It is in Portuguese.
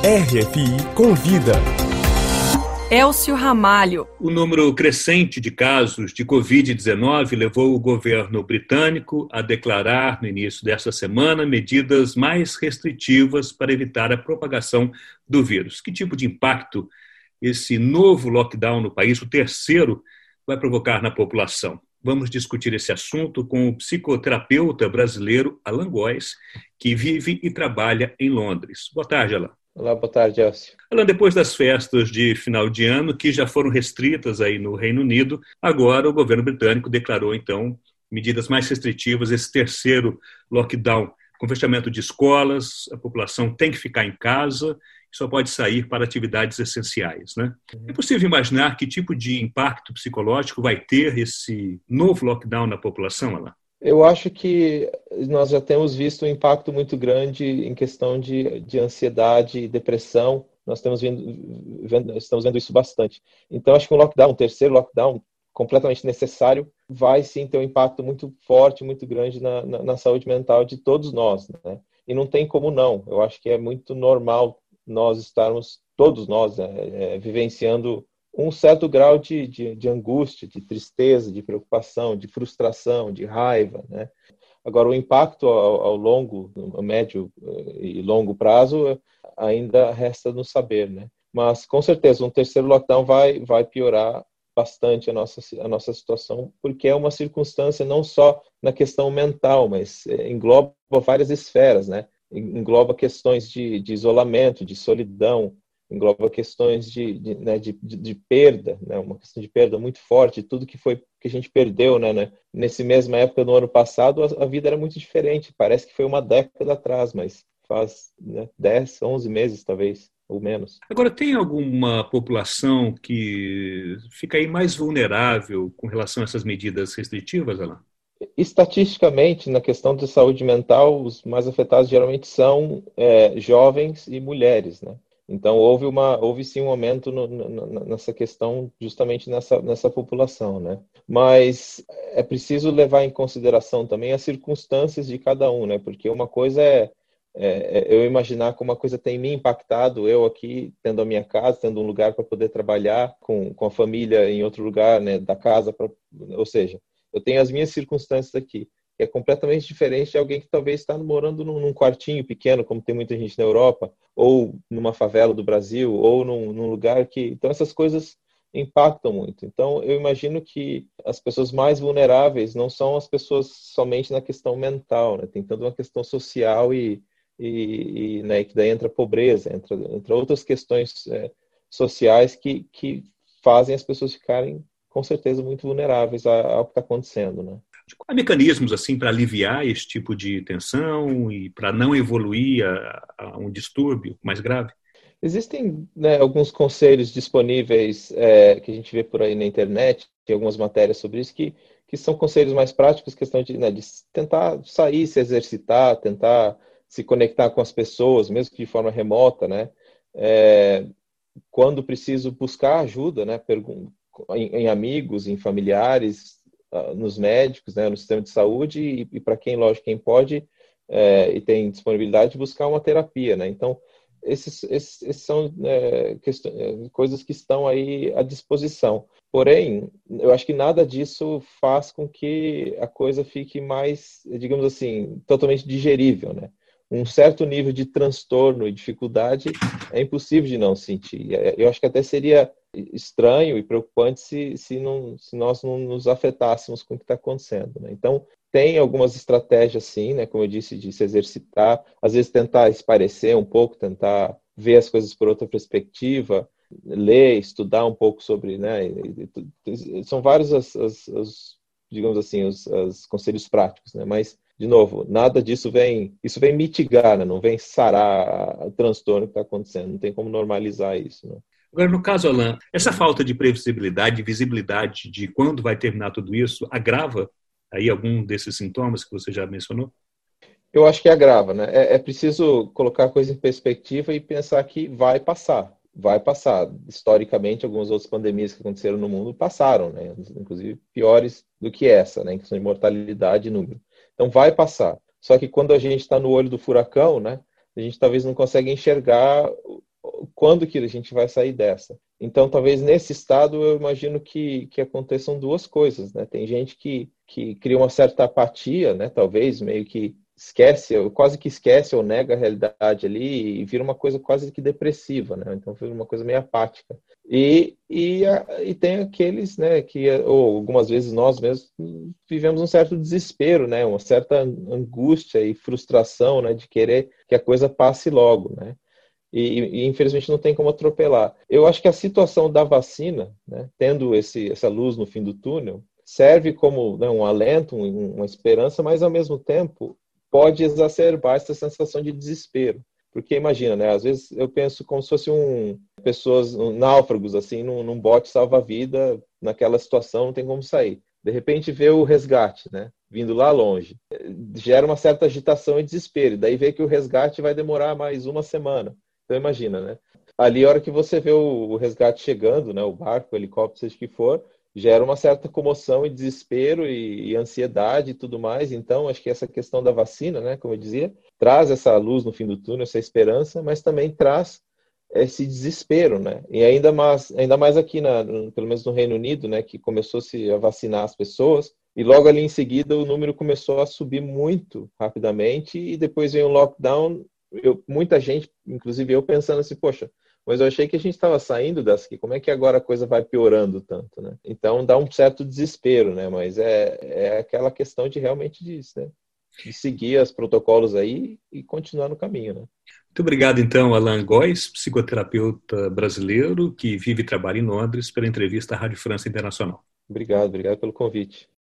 RFI Convida. Elcio Ramalho. O número crescente de casos de Covid-19 levou o governo britânico a declarar, no início desta semana, medidas mais restritivas para evitar a propagação do vírus. Que tipo de impacto esse novo lockdown no país, o terceiro, vai provocar na população? Vamos discutir esse assunto com o psicoterapeuta brasileiro Alan Góes, que vive e trabalha em Londres. Boa tarde, Alan. Olá, boa tarde, Elcio. Alan, depois das festas de final de ano, que já foram restritas aí no Reino Unido, agora o governo britânico declarou, então, medidas mais restritivas, esse terceiro lockdown, com fechamento de escolas, a população tem que ficar em casa e só pode sair para atividades essenciais, né? É possível imaginar que tipo de impacto psicológico vai ter esse novo lockdown na população, Alan? Eu acho que nós já temos visto um impacto muito grande em questão de ansiedade e depressão. Nós estamos vendo isso bastante. Então, acho que um terceiro lockdown, completamente necessário, vai sim ter um impacto muito forte, muito grande na saúde mental de todos nós, né? E não tem como não. Eu acho que é muito normal nós estarmos, todos nós, vivenciando um certo grau de angústia, de tristeza, de preocupação, de frustração, de raiva, né? Agora, o impacto ao médio e longo prazo ainda resta no saber, né? Mas, com certeza, um terceiro lockdown vai piorar bastante a nossa situação, porque é uma circunstância não só na questão mental, mas engloba várias esferas, né? Engloba questões de isolamento, de solidão, engloba questões de perda, né? Uma questão de perda muito forte, tudo que a gente perdeu, né? Nesse mesma época do ano passado, a vida era muito diferente, parece que foi uma década atrás, mas faz 10, 11 meses talvez, ou menos. Agora, tem alguma população que fica aí mais vulnerável com relação a essas medidas restritivas, Alan? Estatisticamente, na questão de saúde mental, os mais afetados geralmente são jovens e mulheres, né? Então, houve sim um aumento nessa questão, justamente nessa população, né? Mas é preciso levar em consideração também as circunstâncias de cada um, né? Porque uma coisa é eu imaginar como uma coisa tem me impactado, eu aqui tendo a minha casa, tendo um lugar para poder trabalhar, com a família em outro lugar, né, da casa, ou seja, eu tenho as minhas circunstâncias aqui, que é completamente diferente de alguém que talvez está morando num quartinho pequeno, como tem muita gente na Europa, ou numa favela do Brasil, ou num lugar que... Então, essas coisas impactam muito. Então, eu imagino que as pessoas mais vulneráveis não são as pessoas somente na questão mental, né? Tem toda uma questão social né, que daí entra a pobreza, entra outras questões sociais que fazem as pessoas ficarem, com certeza, muito vulneráveis ao que está acontecendo, né? Há mecanismos assim para aliviar esse tipo de tensão e para não evoluir a um distúrbio mais grave? Existem, né, alguns conselhos disponíveis que a gente vê por aí na internet, tem algumas matérias sobre isso, que são conselhos mais práticos, questão de tentar sair, se exercitar, tentar se conectar com as pessoas, mesmo que de forma remota, né? Quando preciso buscar ajuda, né, em amigos, em familiares, nos médicos, né, no sistema de saúde e para quem, lógico, quem pode e tem disponibilidade, buscar uma terapia, né? Então, esses são coisas que estão aí à disposição. Porém, eu acho que nada disso faz com que a coisa fique mais, digamos assim, totalmente digerível, né? Um certo nível de transtorno e dificuldade é impossível de não sentir. Eu acho que até seria estranho e preocupante se nós não nos afetássemos com o que está acontecendo, né? Então, tem algumas estratégias, sim, né, como eu disse, de se exercitar, às vezes tentar espairecer um pouco, tentar ver as coisas por outra perspectiva, ler, estudar um pouco sobre, né, são vários digamos assim, os conselhos práticos, né, mas, de novo, nada disso vem mitigar, né, não vem sarar o transtorno que está acontecendo, não tem como normalizar isso, né. Agora, no caso, Alan, essa falta de previsibilidade, de visibilidade de quando vai terminar tudo isso, agrava aí algum desses sintomas que você já mencionou? Eu acho que agrava, né? É preciso colocar a coisa em perspectiva e pensar que vai passar. Vai passar. Historicamente, algumas outras pandemias que aconteceram no mundo passaram, né? Inclusive piores do que essa, né? Em questão de mortalidade e número. Então, vai passar. Só que quando a gente está no olho do furacão, né? A gente talvez não consegue enxergar quando que a gente vai sair dessa? Então, talvez nesse estado, eu imagino que aconteçam duas coisas, né? Tem gente que cria uma certa apatia, né? Talvez meio que esquece, quase que esquece ou nega a realidade ali e vira uma coisa quase que depressiva, né? Então, vira uma coisa meio apática. E tem aqueles, né, que ou algumas vezes nós mesmos vivemos um certo desespero, né? Uma certa angústia e frustração, né? De querer que a coisa passe logo, né? E infelizmente não tem como atropelar. Eu acho que a situação da vacina, né, tendo essa luz no fim do túnel, serve como, né, um alento, uma esperança, mas ao mesmo tempo pode exacerbar essa sensação de desespero. Porque imagina, né, às vezes eu penso como se fosse pessoas, náufragos, assim, num bote salva-vida, naquela situação, não tem como sair. De repente vê o resgate, né, vindo lá longe. Gera uma certa agitação e desespero. Daí vê que o resgate vai demorar mais uma semana. Então imagina, né? Ali, a hora que você vê o resgate chegando, né, o barco, o helicóptero, seja o que for, gera uma certa comoção e desespero e ansiedade e tudo mais. Então, acho que essa questão da vacina, né, como eu dizia, traz essa luz no fim do túnel, essa esperança, mas também traz esse desespero, né? E ainda mais aqui, pelo menos no Reino Unido, né, que começou-se a vacinar as pessoas, e logo ali em seguida o número começou a subir muito rapidamente, e depois veio um lockdown. Muita gente, inclusive eu, pensando assim, poxa, mas eu achei que a gente estava saindo dessa aqui, como é que agora a coisa vai piorando tanto, né? Então dá um certo desespero, né? Mas é aquela questão de realmente disso, né? De seguir os protocolos aí e continuar no caminho, né? Muito obrigado, então, Alan Góes, psicoterapeuta brasileiro que vive e trabalha em Londres, pela entrevista à Rádio França Internacional. Obrigado pelo convite.